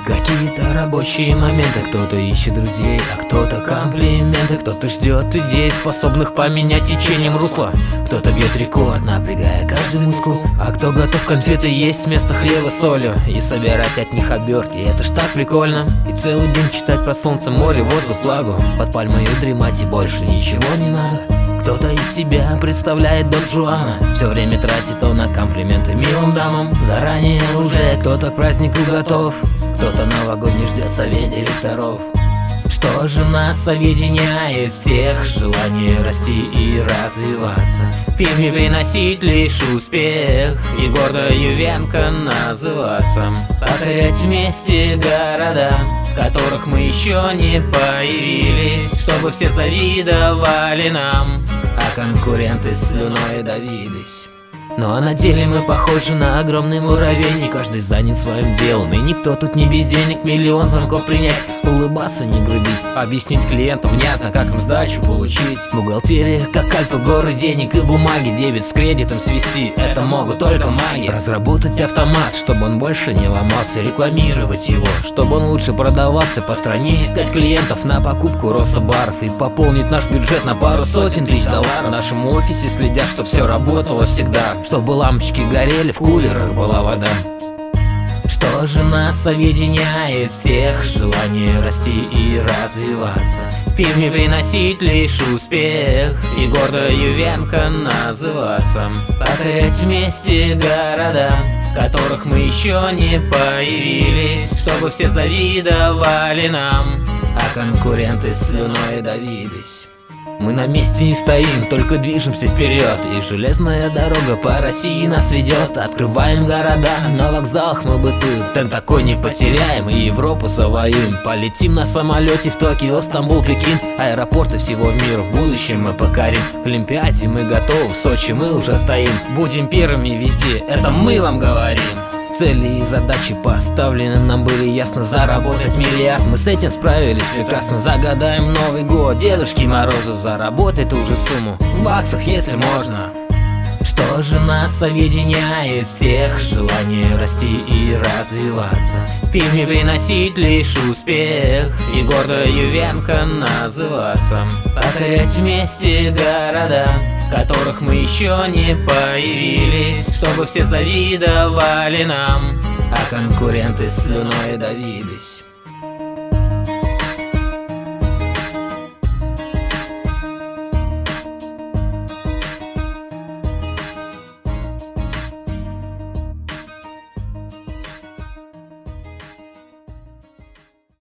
Какие-то рабочие моменты, кто-то ищет друзей, а кто-то комплименты. Кто-то ждет идей, способных поменять течением русла. Кто-то бьет рекорд, напрягая каждый мускул. А кто готов конфеты есть вместо хлеба с солью и собирать от них обертки. Это ж так прикольно. И целый день читать про солнце, море, воздух, влагу. Под пальмою дремать и больше ничего не надо. Кто-то из себя представляет Дон Жуана, все время тратит он на комплименты милым дамам. Заранее уже кто-то к празднику готов, кто-то новогодний ждет совет директоров. Что же нас объединяет всех? Желание расти и развиваться, в фильме приносить лишь успех и гордою венка называться. Покорять вместе города, в которых мы еще не появились, чтобы все завидовали нам, а конкуренты слюной давились. Ну а на деле мы похожи на огромный муравей, и каждый занят своим делом, и никто тут не без денег. Миллион звонков принять, улыбаться, не грубить, объяснить клиентам внятно, как им сдачу получить. Бухгалтерия, как Альпы, горы денег и бумаги, дебет с кредитом свести, это могут только маги. Разработать автомат, чтобы он больше не ломался, рекламировать его, чтобы он лучше продавался по стране, искать клиентов на покупку Рособаров и пополнить наш бюджет на пару сотен тысяч долларов. В нашем офисе следят, чтобы все работало всегда, чтобы лампочки горели, в кулерах была вода. Что же нас объединяет всех? Желание расти и развиваться, в фильме приносить лишь успех и гордою венка называться. Покорять вместе города, в которых мы еще не появились, чтобы все завидовали нам, а конкуренты слюной давились. Мы на месте не стоим, только движемся вперед, и железная дорога по России нас ведет. Открываем города, на вокзалах мы бытуем, темп такой не потеряем, и Европу завоюем. Полетим на самолете в Токио, Стамбул, Пекин, аэропорты всего мира в будущем мы покорим. К Олимпиаде мы готовы, в Сочи мы уже стоим, будем первыми везде, это мы вам говорим. Цели и задачи поставлены нам были ясно, заработать миллиард. Мы с этим справились прекрасно, загадаем Новый год Дедушке Морозу, заработай ту же сумму в баксах, если можно. Что же нас объединяет всех? Желание расти и развиваться, в фильме приносить лишь успех и гордою венка называться. Покорять вместе города, в которых мы еще не появились, чтобы все завидовали нам, а конкуренты слюной давились.